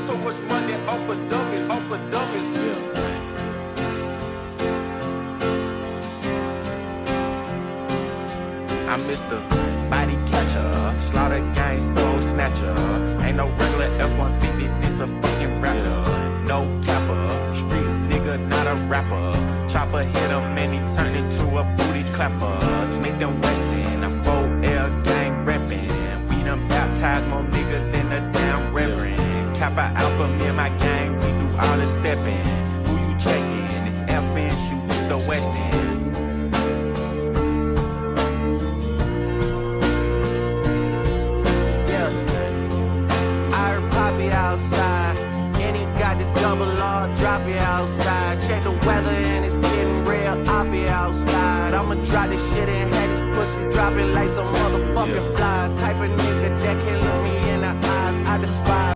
so much money off of dummies, yeah. I'm Mr. Body Catcher, Slaughter Gang Soul Snatcher. Ain't no regular F-150, this a fucking rapper. No capper, street nigga, not a rapper. Chopper hit him and he turned into a booty clapper. Smith and Wesson, I'm 4L gang reppin'. We done baptized more niggas than a damn reverend. Kappa Alpha, me and my gang, we do all the steppin'. Who you checkin'? It's FN, shoot East or West End. Outside, and he got the double R, drop it outside. Check the weather and it's getting real, I'll be outside. I'ma drop this shit and have these pussies dropping like some motherfucking flies. Type of nigga that can look me in the eyes, I despise.